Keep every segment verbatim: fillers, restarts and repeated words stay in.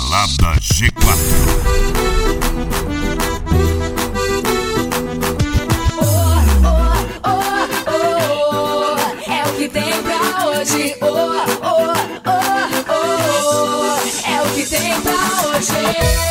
Balada G quatro. Tem pra hoje, oh, oh, oh, oh, é o que tem pra hoje.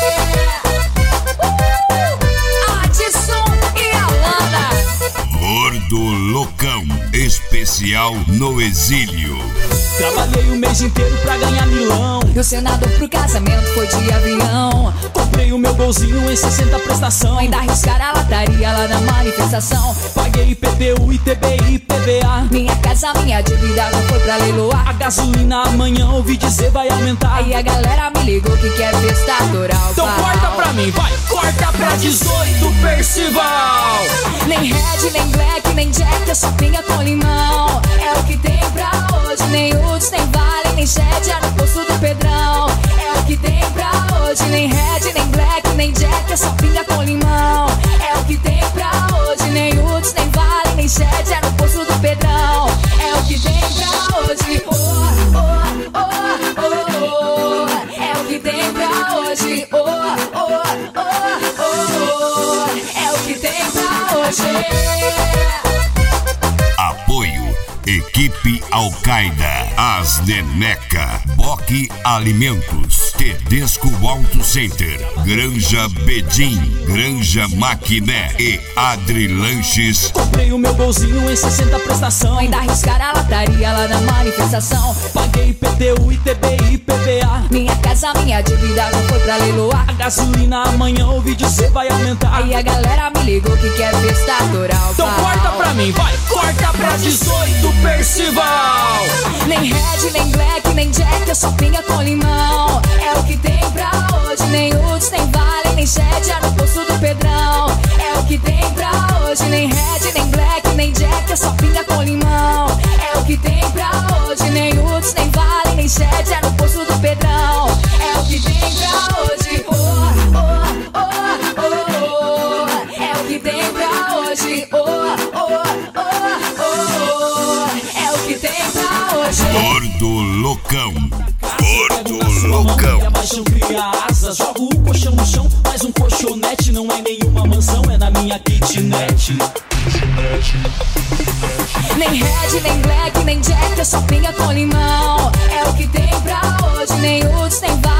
uh, Adson e Alana. Gordo Loucão, especial no exílio. Trabalhei o mês inteiro pra ganhar milão. E o Senado pro casamento foi de avião. Comprei o meu golzinho em sessenta prestação. Ainda arriscaram a lataria lá na manifestação. Paguei I P T U, I T B I, I P V A. Minha casa, minha dívida não foi pra leiloar. A gasolina amanhã ouvi dizer vai aumentar. Aí a galera me ligou que quer festa rural. Então corta pra mim, vai, corta pra dezoito, Percival. Nem Red, nem Black, nem Jack, é só pinga com limão. É o que tem pra hoje. Nem Uds, nem Vale, nem Shed, é no posto do Pedrão. É o que tem pra hoje. Nem Red, nem Black, nem Jack, é só pinga com limão. É o que tem pra hoje. Nem Uds, nem Vale, nem Shed, é no posto do Pedrão. É o que tem pra hoje. Oh, oh, oh, oh, oh. É o que tem pra hoje. Oh, oh, oh, oh. É o que tem pra hoje. Apoio Equipe Al-Qaeda, Asneneca, Boque Alimentos, Tedesco Auto Center, Granja Bedim, Granja Maquiné e Adri Lanches. Comprei o meu golzinho em sessenta prestação. Ainda arriscaram a lataria lá na manifestação. Paguei I P T U, I T B I, I P V A. Minha casa, minha dívida não foi pra leiloar. A gasolina amanhã ouvi dizer vai aumentar. Aí a galera me ligou que quer festa rural. Então corta pra mim, vai, corta pra dezoito, Percival. Nem Red, nem Black, nem Jack, é só pinga com limão. É o que tem pra hoje. Nem Uds, nem Vale, nem Shed, é no posto do Pedrão. É o que tem pra hoje. Nem Red, nem Black, nem Jack, é só pinga com limão. É o que tem pra hoje. Nem Uds, nem Vale, nem Shed, é no posto do Pedrão. É o que tem pra hoje. Oh, oh, oh, oh, oh. É o que tem pra hoje. Oh, oh, oh, oh. É o que tem pra hoje. Gordo Loucão, Gordo Loucão. Abaixo, cria asas, jogo o colchão no chão. Mais um colchonete, não é nenhuma mansão, é na minha kitnet. Nem Red, nem Black, nem Jack, é só pinga com limão. É o que tem pra hoje. Nem Uds, nem Vale,